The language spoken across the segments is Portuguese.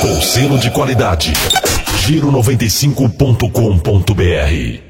com selo de qualidade. Giro95.com.br.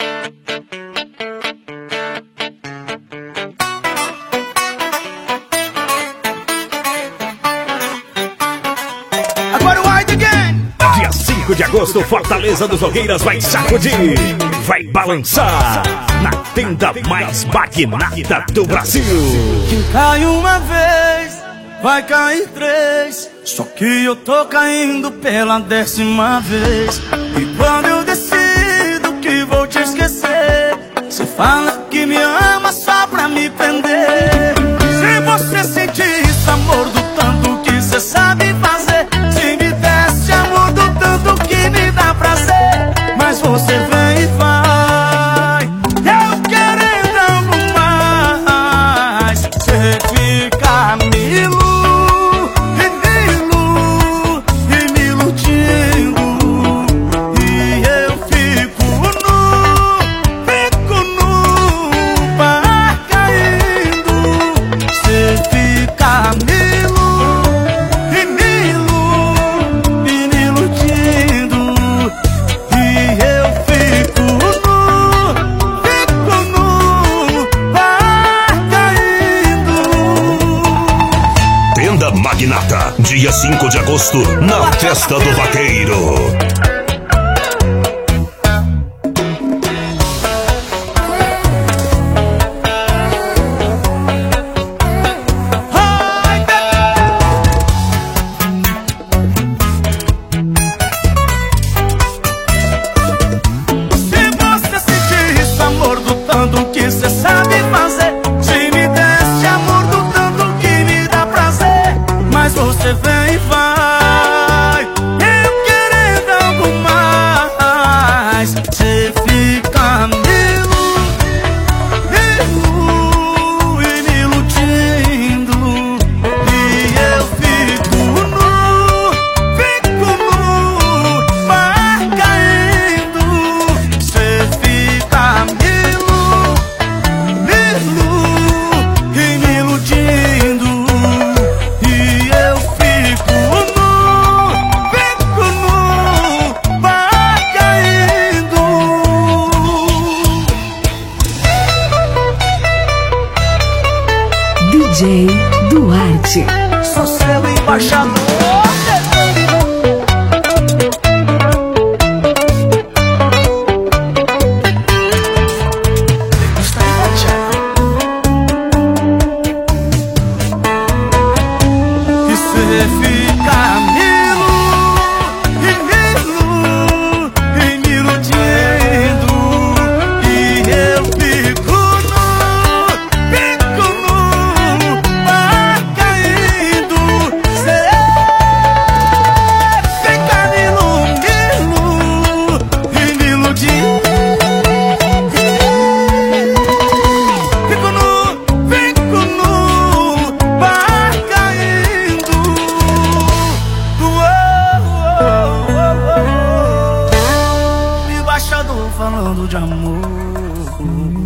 Dia 5 de agosto, Fortaleza dos Nogueiras vai sacudir, vai balançar na tenda mais magnata do Brasil. Quem cai uma vez, vai cair três. Só que eu tô caindo pela 10ª vez. E quando eu decido que vou te esquecer, você fala que me ama só pra me prender. Se você sentir esse amor do tanto que você sabe fazer, se me desse amor do tanto que me dá prazer, mas você vem e vai, eu querendo algo mais. Você fica me iludindo e eu fico no mar caindo. Você fica me iludindo e eu fico no mar caindo. Tenda Magnata, dia 5 de agosto, na Festa do Vaqueiro. Se você sentir esse amor do tanto que você sabe fazer, se me desse amor do tanto que me dá prazer, mas você vem e vai, eu querendo algo mais. Você fica me iludindo e eu fico no mar caindo. Você fica me iludindo e eu fico no mar caindo. DJ Duarte. Sou seu embaixador. E cê fica me iludindo e eu fico no mar caindo. Cê fica me iludindo. Fico no mar caindo. Embaixador falando de amor.